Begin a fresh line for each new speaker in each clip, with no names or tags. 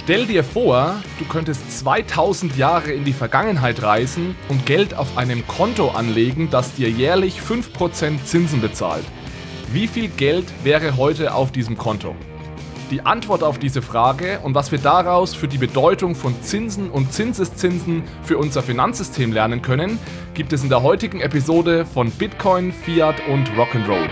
Stell dir vor, du könntest 2000 Jahre in die Vergangenheit reisen und Geld auf einem Konto anlegen, das dir jährlich 5% Zinsen bezahlt. Wie viel Geld wäre heute auf diesem Konto? Die Antwort auf diese Frage und was wir daraus für die Bedeutung von Zinsen und Zinseszinsen für unser Finanzsystem lernen können, gibt es in der heutigen Episode von Bitcoin, Fiat und Rock'n'Roll.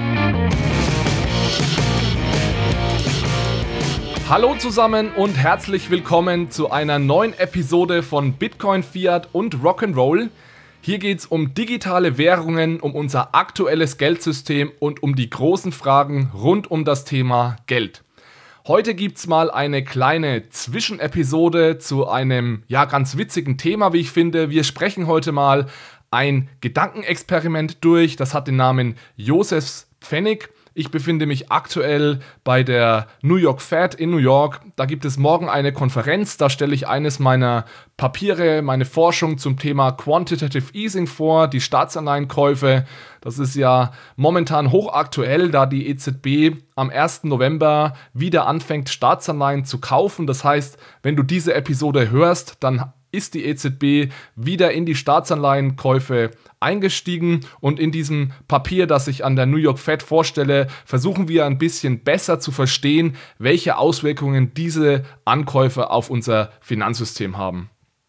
Hallo zusammen und herzlich willkommen zu einer neuen Episode von Bitcoin, Fiat und Rock'n'Roll. Hier geht es um digitale Währungen, um unser aktuelles Geldsystem und um die großen Fragen rund um das Thema Geld. Heute gibt es mal eine kleine Zwischenepisode zu einem ganz witzigen Thema, wie ich finde. Wir sprechen heute mal ein Gedankenexperiment durch. Das hat den Namen Josephs Pfennig. Ich befinde mich aktuell bei der New York Fed in New York. Da gibt es morgen eine Konferenz. Da stelle ich eines meiner Papiere, meine Forschung zum Thema Quantitative Easing vor, die Staatsanleihenkäufe. Das ist ja momentan hochaktuell, da die EZB am 1. November wieder anfängt, Staatsanleihen zu kaufen. Das heißt, wenn du diese Episode hörst, dann ist die EZB wieder in die Staatsanleihenkäufe eingestiegen und in diesem Papier, das ich an der New York Fed vorstelle, versuchen wir ein bisschen besser zu verstehen, welche Auswirkungen diese Ankäufe auf unser Finanzsystem haben.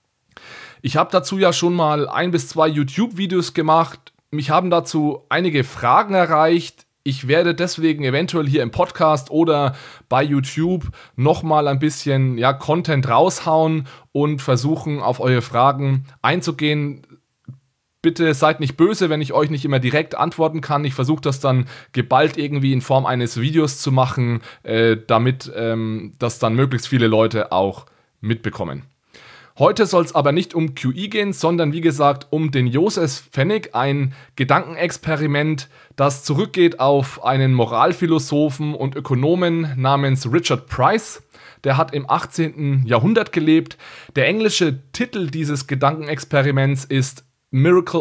Ich habe dazu ja schon mal 1 bis 2 YouTube-Videos gemacht. Mich haben dazu einige Fragen erreicht. Ich werde deswegen eventuell hier im Podcast oder bei YouTube nochmal ein bisschen Content raushauen und versuchen, auf eure Fragen einzugehen. Bitte seid nicht böse, wenn ich euch nicht immer direkt antworten kann. Ich versuche das dann geballt irgendwie in Form eines Videos zu machen, damit das dann möglichst viele Leute auch mitbekommen. Heute soll es aber nicht um QE gehen, sondern wie gesagt um den Joseph Pfennig, ein Gedankenexperiment, das zurückgeht auf einen Moralphilosophen und Ökonomen namens Richard Price. Der hat im 18. Jahrhundert gelebt. Der englische Titel dieses Gedankenexperiments ist The Miracle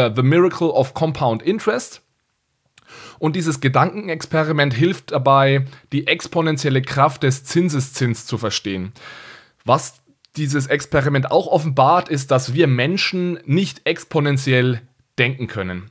of Compound Interest. Und dieses Gedankenexperiment hilft dabei, die exponentielle Kraft des Zinseszins zu verstehen. Was dieses Experiment auch offenbart, ist, dass wir Menschen nicht exponentiell denken können.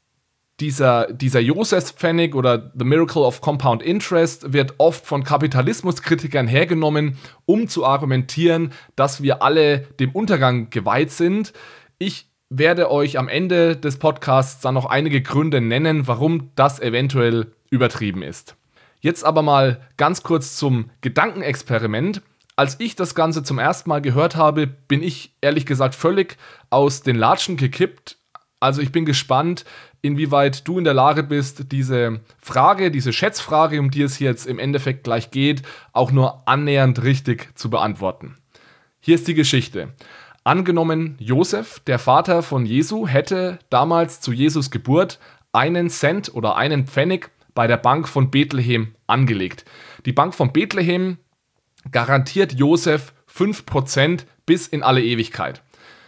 Dieser Joseph-Pfennig oder The Miracle of Compound Interest wird oft von Kapitalismuskritikern hergenommen, um zu argumentieren, dass wir alle dem Untergang geweiht sind. Ich werde euch am Ende des Podcasts dann noch einige Gründe nennen, warum das eventuell übertrieben ist. Jetzt aber mal ganz kurz zum Gedankenexperiment. Als ich das Ganze zum ersten Mal gehört habe, bin ich ehrlich gesagt völlig aus den Latschen gekippt. Also ich bin gespannt, inwieweit du in der Lage bist, diese Schätzfrage, um die es jetzt im Endeffekt gleich geht, auch nur annähernd richtig zu beantworten. Hier ist die Geschichte. Angenommen, Josef, der Vater von Jesu, hätte damals zu Jesus Geburt 1 Cent oder 1 Pfennig bei der Bank von Bethlehem angelegt. Die Bank von Bethlehem garantiert Josef 5% bis in alle Ewigkeit.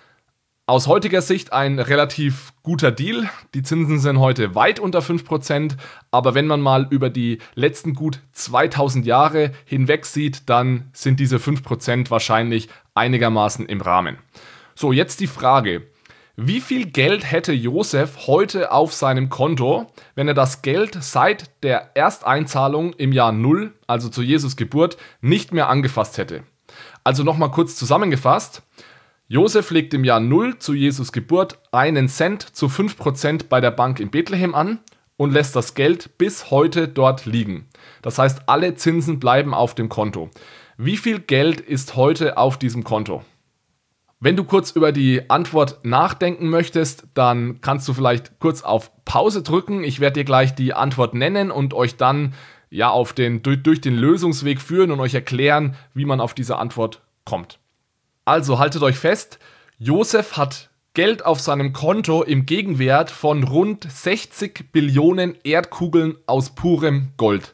Aus heutiger Sicht ein relativ guter Deal. Die Zinsen sind heute weit unter 5%, aber wenn man mal über die letzten gut 2000 Jahre hinweg sieht, dann sind diese 5% wahrscheinlich einigermaßen im Rahmen. So, jetzt die Frage: Wie viel Geld hätte Josef heute auf seinem Konto, wenn er das Geld seit der Ersteinzahlung im Jahr 0, also zu Jesus Geburt, nicht mehr angefasst hätte? Also nochmal kurz zusammengefasst. Josef legt im Jahr 0 zu Jesus Geburt 1 Cent zu 5% bei der Bank in Bethlehem an und lässt das Geld bis heute dort liegen. Das heißt, alle Zinsen bleiben auf dem Konto. Wie viel Geld ist heute auf diesem Konto? Wenn du kurz über die Antwort nachdenken möchtest, dann kannst du vielleicht kurz auf Pause drücken. Ich werde dir gleich die Antwort nennen und euch dann durch den Lösungsweg führen und euch erklären, wie man auf diese Antwort kommt. Also haltet euch fest, Josef hat Geld auf seinem Konto im Gegenwert von rund 60 Billionen Erdkugeln aus purem Gold.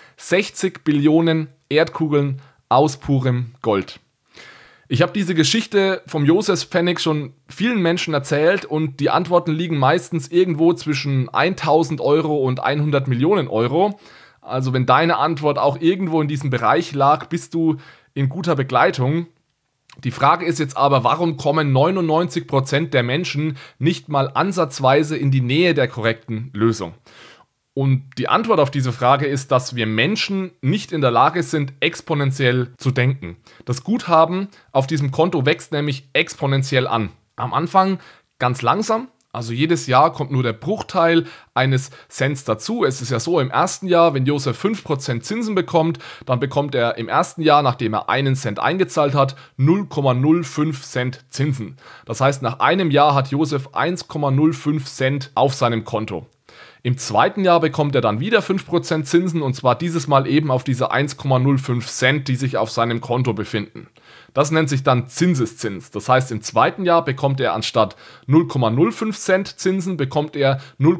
60 Billionen Erdkugeln aus purem Gold. Ich habe diese Geschichte vom Joseph-Pfennig schon vielen Menschen erzählt und die Antworten liegen meistens irgendwo zwischen 1000 Euro und 100 Millionen Euro. Also wenn deine Antwort auch irgendwo in diesem Bereich lag, bist du in guter Begleitung. Die Frage ist jetzt aber, warum kommen 99% der Menschen nicht mal ansatzweise in die Nähe der korrekten Lösung? Und die Antwort auf diese Frage ist, dass wir Menschen nicht in der Lage sind, exponentiell zu denken. Das Guthaben auf diesem Konto wächst nämlich exponentiell an. Am Anfang ganz langsam, also jedes Jahr kommt nur der Bruchteil eines Cents dazu. Es ist ja so, im ersten Jahr, wenn Josef 5% Zinsen bekommt, dann bekommt er im ersten Jahr, nachdem er 1 Cent eingezahlt hat, 0,05 Cent Zinsen. Das heißt, nach einem Jahr hat Josef 1,05 Cent auf seinem Konto. Im zweiten Jahr bekommt er dann wieder 5% Zinsen und zwar dieses Mal eben auf diese 1,05 Cent, die sich auf seinem Konto befinden. Das nennt sich dann Zinseszins. Das heißt, im zweiten Jahr bekommt er anstatt 0,05 Cent Zinsen, bekommt er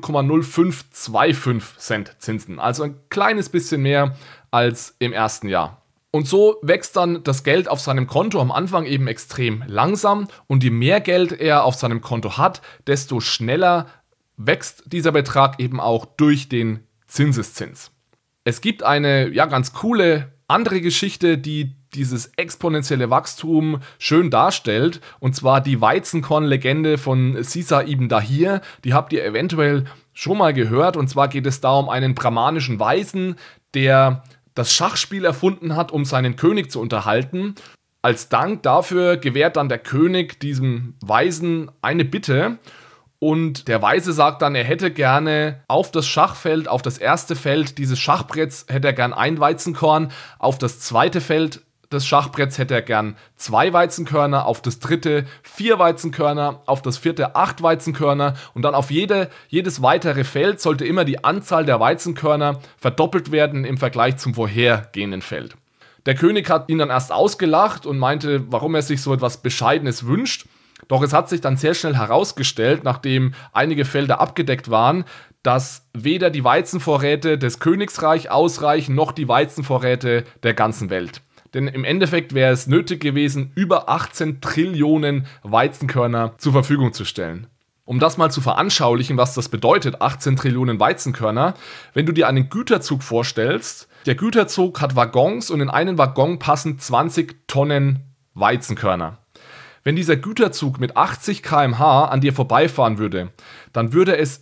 0,0525 Cent Zinsen. Also ein kleines bisschen mehr als im ersten Jahr. Und so wächst dann das Geld auf seinem Konto am Anfang eben extrem langsam und je mehr Geld er auf seinem Konto hat, desto schneller wächst dieser Betrag eben auch durch den Zinseszins. Es gibt eine ganz coole andere Geschichte, die dieses exponentielle Wachstum schön darstellt, und zwar die Weizenkorn-Legende von Sisa ibn Dahir. Die habt ihr eventuell schon mal gehört, und zwar geht es da um einen brahmanischen Weisen, der das Schachspiel erfunden hat, um seinen König zu unterhalten. Als Dank dafür gewährt dann der König diesem Weisen eine Bitte. Und der Weise sagt dann, er hätte gerne auf das Schachfeld, auf das erste Feld dieses Schachbretts hätte er gern ein Weizenkorn, auf das zweite Feld des Schachbretts hätte er gern 2 Weizenkörner, auf das dritte 4 Weizenkörner, auf das vierte 8 Weizenkörner und dann auf jedes weitere Feld sollte immer die Anzahl der Weizenkörner verdoppelt werden im Vergleich zum vorhergehenden Feld. Der König hat ihn dann erst ausgelacht und meinte, warum er sich so etwas Bescheidenes wünscht. Doch es hat sich dann sehr schnell herausgestellt, nachdem einige Felder abgedeckt waren, dass weder die Weizenvorräte des Königsreichs ausreichen, noch die Weizenvorräte der ganzen Welt. Denn im Endeffekt wäre es nötig gewesen, über 18 Trillionen Weizenkörner zur Verfügung zu stellen. Um das mal zu veranschaulichen, was das bedeutet, 18 Trillionen Weizenkörner, wenn du dir einen Güterzug vorstellst, der Güterzug hat Waggons und in einen Waggon passen 20 Tonnen Weizenkörner. Wenn dieser Güterzug mit 80 km/h an dir vorbeifahren würde, dann würde es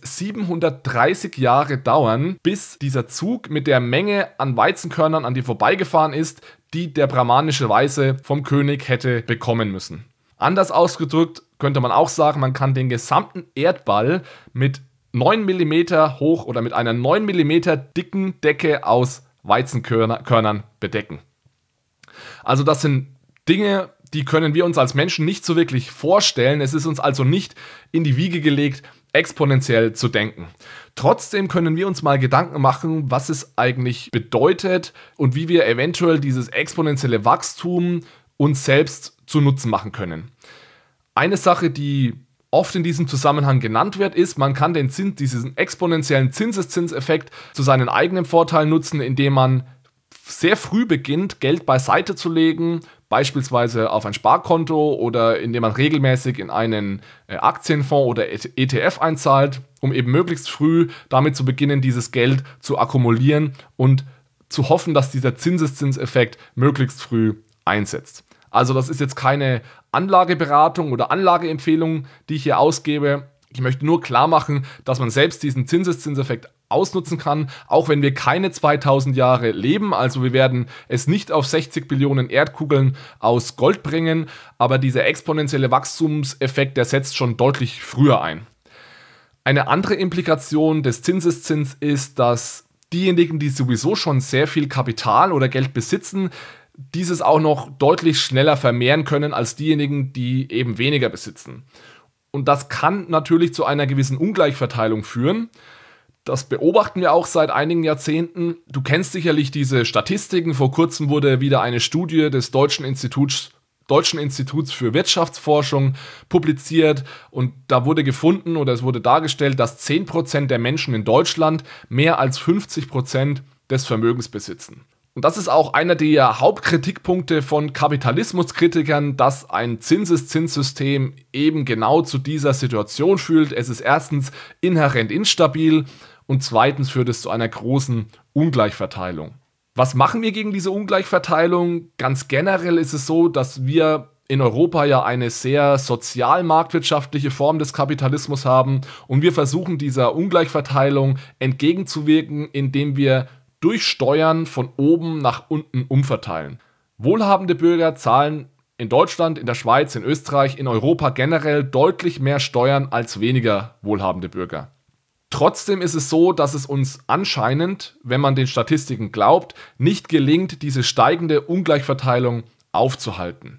730 Jahre dauern, bis dieser Zug mit der Menge an Weizenkörnern an dir vorbeigefahren ist, die der brahmanische Weise vom König hätte bekommen müssen. Anders ausgedrückt könnte man auch sagen, man kann den gesamten Erdball mit 9 mm hoch oder mit einer 9 mm dicken Decke aus Weizenkörnern bedecken. Also das sind Dinge, die können wir uns als Menschen nicht so wirklich vorstellen. Es ist uns also nicht in die Wiege gelegt, exponentiell zu denken. Trotzdem können wir uns mal Gedanken machen, was es eigentlich bedeutet und wie wir eventuell dieses exponentielle Wachstum uns selbst zu Nutzen machen können. Eine Sache, die oft in diesem Zusammenhang genannt wird, ist, man kann diesen exponentiellen Zinseszinseffekt zu seinen eigenen Vorteilen nutzen, indem man sehr früh beginnt, Geld beiseite zu legen, beispielsweise auf ein Sparkonto oder indem man regelmäßig in einen Aktienfonds oder ETF einzahlt, um eben möglichst früh damit zu beginnen, dieses Geld zu akkumulieren und zu hoffen, dass dieser Zinseszinseffekt möglichst früh einsetzt. Also das ist jetzt keine Anlageberatung oder Anlageempfehlung, die ich hier ausgebe. Ich möchte nur klar machen, dass man selbst diesen Zinseszinseffekt ausnutzen kann, auch wenn wir keine 2000 Jahre leben. Also wir werden es nicht auf 60 Billionen Erdkugeln aus Gold bringen, aber dieser exponentielle Wachstumseffekt, der setzt schon deutlich früher ein. Eine andere Implikation des Zinseszins ist, dass diejenigen, die sowieso schon sehr viel Kapital oder Geld besitzen, dieses auch noch deutlich schneller vermehren können als diejenigen, die eben weniger besitzen. Und das kann natürlich zu einer gewissen Ungleichverteilung führen. Das beobachten wir auch seit einigen Jahrzehnten. Du kennst sicherlich diese Statistiken. Vor kurzem wurde wieder eine Studie des Deutschen Instituts für Wirtschaftsforschung publiziert und da wurde gefunden oder es wurde dargestellt, dass 10% der Menschen in Deutschland mehr als 50% des Vermögens besitzen. Und das ist auch einer der Hauptkritikpunkte von Kapitalismuskritikern, dass ein Zinseszinssystem eben genau zu dieser Situation führt. Es ist erstens inhärent instabil und zweitens führt es zu einer großen Ungleichverteilung. Was machen wir gegen diese Ungleichverteilung? Ganz generell ist es so, dass wir in Europa ja eine sehr sozial-marktwirtschaftliche Form des Kapitalismus haben und wir versuchen dieser Ungleichverteilung entgegenzuwirken, indem wir durch Steuern von oben nach unten umverteilen. Wohlhabende Bürger zahlen in Deutschland, in der Schweiz, in Österreich, in Europa generell deutlich mehr Steuern als weniger wohlhabende Bürger. Trotzdem ist es so, dass es uns anscheinend, wenn man den Statistiken glaubt, nicht gelingt, diese steigende Ungleichverteilung aufzuhalten.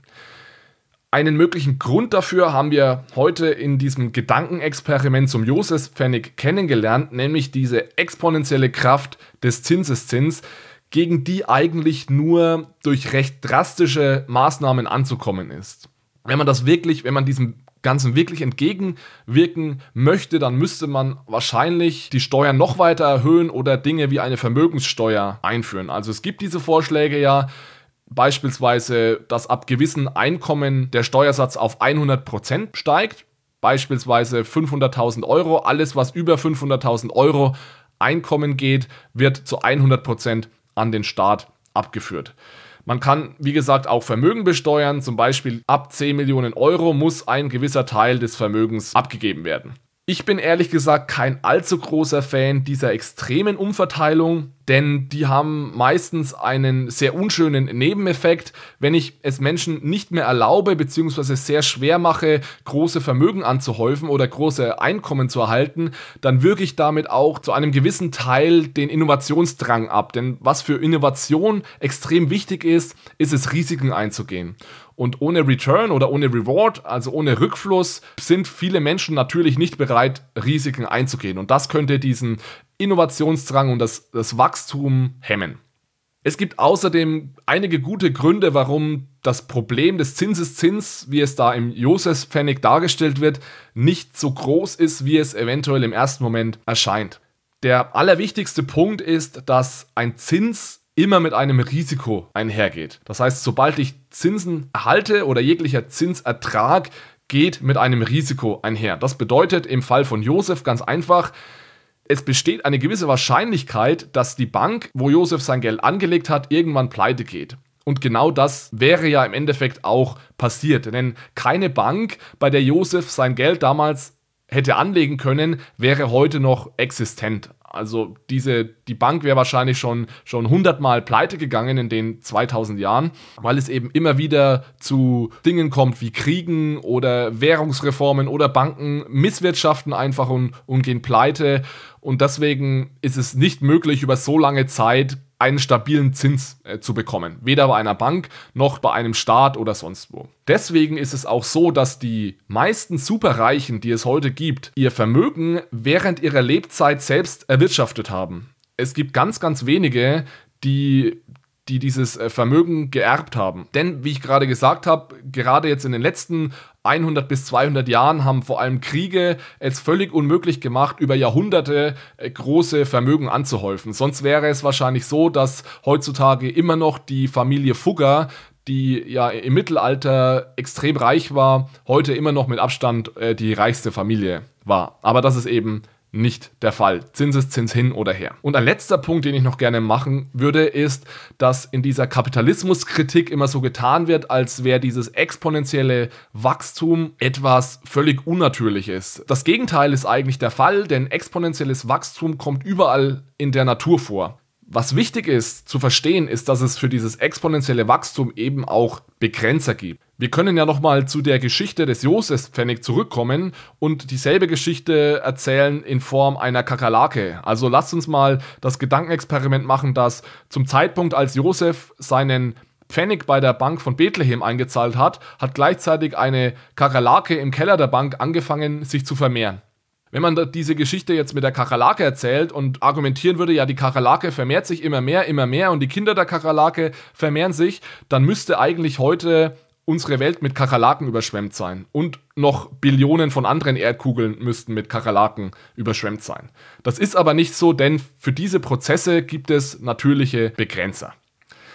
Einen möglichen Grund dafür haben wir heute in diesem Gedankenexperiment zum Josefspfennig kennengelernt, nämlich diese exponentielle Kraft des Zinseszins, gegen die eigentlich nur durch recht drastische Maßnahmen anzukommen ist. Wenn man diesem Ganzen wirklich entgegenwirken möchte, dann müsste man wahrscheinlich die Steuern noch weiter erhöhen oder Dinge wie eine Vermögenssteuer einführen. Also es gibt diese Vorschläge ja, beispielsweise, dass ab gewissen Einkommen der Steuersatz auf 100% steigt, beispielsweise 500.000 Euro. Alles, was über 500.000 Euro Einkommen geht, wird zu 100% an den Staat abgeführt. Man kann, wie gesagt, auch Vermögen besteuern, zum Beispiel ab 10 Millionen Euro muss ein gewisser Teil des Vermögens abgegeben werden. Ich bin ehrlich gesagt kein allzu großer Fan dieser extremen Umverteilung, denn die haben meistens einen sehr unschönen Nebeneffekt. Wenn ich es Menschen nicht mehr erlaube bzw. sehr schwer mache, große Vermögen anzuhäufen oder große Einkommen zu erhalten, dann wirke ich damit auch zu einem gewissen Teil den Innovationsdrang ab. Denn was für Innovation extrem wichtig ist, ist es, Risiken einzugehen. Und ohne Return oder ohne Reward, also ohne Rückfluss, sind viele Menschen natürlich nicht bereit, Risiken einzugehen. Und das könnte diesen Innovationsdrang und das Wachstum hemmen. Es gibt außerdem einige gute Gründe, warum das Problem des Zinseszins, wie es da im Josefspfennig dargestellt wird, nicht so groß ist, wie es eventuell im ersten Moment erscheint. Der allerwichtigste Punkt ist, dass ein Zins immer mit einem Risiko einhergeht. Das heißt, sobald ich Zinsen erhalte oder jeglicher Zinsertrag geht mit einem Risiko einher. Das bedeutet im Fall von Josef ganz einfach, es besteht eine gewisse Wahrscheinlichkeit, dass die Bank, wo Josef sein Geld angelegt hat, irgendwann pleite geht. Und genau das wäre ja im Endeffekt auch passiert. Denn keine Bank, bei der Josef sein Geld damals hätte anlegen können, wäre heute noch existent. Also die Bank wäre wahrscheinlich schon 100-mal pleite gegangen in den 2000 Jahren, weil es eben immer wieder zu Dingen kommt wie Kriegen oder Währungsreformen oder Banken misswirtschaften einfach und gehen pleite. Und deswegen ist es nicht möglich, über so lange Zeit einen stabilen Zins zu bekommen. Weder bei einer Bank noch bei einem Staat oder sonst wo. Deswegen ist es auch so, dass die meisten Superreichen, die es heute gibt, ihr Vermögen während ihrer Lebzeit selbst erwirtschaftet haben. Es gibt ganz, ganz wenige, die dieses Vermögen geerbt haben. Denn, wie ich gerade gesagt habe, gerade jetzt in den letzten 100 bis 200 Jahren haben vor allem Kriege es völlig unmöglich gemacht, über Jahrhunderte große Vermögen anzuhäufen. Sonst wäre es wahrscheinlich so, dass heutzutage immer noch die Familie Fugger, die ja im Mittelalter extrem reich war, heute immer noch mit Abstand die reichste Familie war. Aber das ist eben nicht der Fall. Zinseszins hin oder her. Und ein letzter Punkt, den ich noch gerne machen würde, ist, dass in dieser Kapitalismuskritik immer so getan wird, als wäre dieses exponentielle Wachstum etwas völlig Unnatürliches. Das Gegenteil ist eigentlich der Fall, denn exponentielles Wachstum kommt überall in der Natur vor. Was wichtig ist zu verstehen, ist, dass es für dieses exponentielle Wachstum eben auch Begrenzer gibt. Wir können ja nochmal zu der Geschichte des Josefspfennig zurückkommen und dieselbe Geschichte erzählen in Form einer Kakerlake. Also lasst uns mal das Gedankenexperiment machen, dass zum Zeitpunkt, als Josef seinen Pfennig bei der Bank von Bethlehem eingezahlt hat, hat gleichzeitig eine Kakerlake im Keller der Bank angefangen, sich zu vermehren. Wenn man diese Geschichte jetzt mit der Kakerlake erzählt und argumentieren würde, ja, die Kakerlake vermehrt sich immer mehr und die Kinder der Kakerlake vermehren sich, dann müsste eigentlich heute unsere Welt mit Kakerlaken überschwemmt sein. Und noch Billionen von anderen Erdkugeln müssten mit Kakerlaken überschwemmt sein. Das ist aber nicht so, denn für diese Prozesse gibt es natürliche Begrenzer.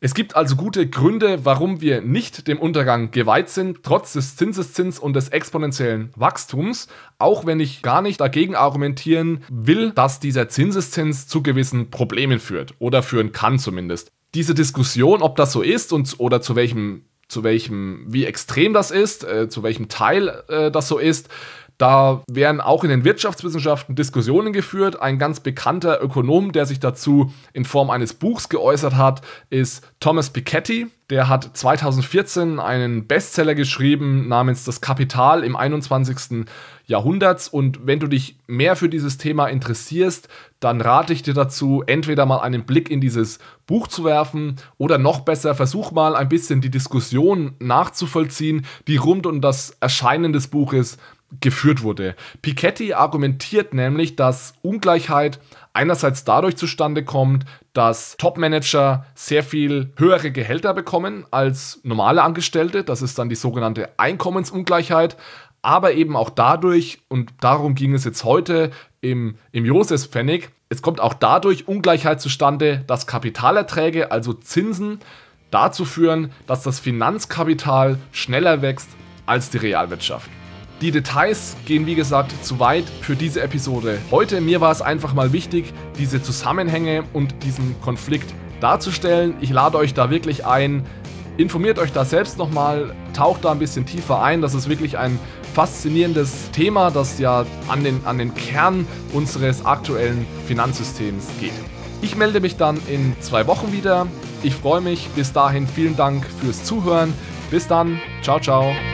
Es gibt also gute Gründe, warum wir nicht dem Untergang geweiht sind, trotz des Zinseszins und des exponentiellen Wachstums, auch wenn ich gar nicht dagegen argumentieren will, dass dieser Zinseszins zu gewissen Problemen führt oder führen kann zumindest. Diese Diskussion, ob das so ist oder zu welchem, wie extrem das ist, zu welchem Teil das so ist, da werden auch in den Wirtschaftswissenschaften Diskussionen geführt. Ein ganz bekannter Ökonom, der sich dazu in Form eines Buchs geäußert hat, ist Thomas Piketty. Der hat 2014 einen Bestseller geschrieben namens Das Kapital im 21. Jahrhunderts. Und wenn du dich mehr für dieses Thema interessierst, dann rate ich dir dazu, entweder mal einen Blick in dieses Buch zu werfen oder noch besser, versuch mal ein bisschen die Diskussion nachzuvollziehen, die rund um das Erscheinen des Buches geführt wurde. Piketty argumentiert nämlich, dass Ungleichheit einerseits dadurch zustande kommt, dass Topmanager sehr viel höhere Gehälter bekommen als normale Angestellte. Das ist dann die sogenannte Einkommensungleichheit. Aber eben auch dadurch, und darum ging es jetzt heute im Josefspfennig, es kommt auch dadurch Ungleichheit zustande, dass Kapitalerträge, also Zinsen, dazu führen, dass das Finanzkapital schneller wächst als die Realwirtschaft. Die Details gehen wie gesagt zu weit für diese Episode heute. Mir war es einfach mal wichtig, diese Zusammenhänge und diesen Konflikt darzustellen. Ich lade euch da wirklich ein, informiert euch da selbst nochmal, taucht da ein bisschen tiefer ein. Das ist wirklich ein faszinierendes Thema, das ja an den Kern unseres aktuellen Finanzsystems geht. Ich melde mich dann in 2 Wochen wieder. Ich freue mich. Bis dahin vielen Dank fürs Zuhören. Bis dann. Ciao, ciao.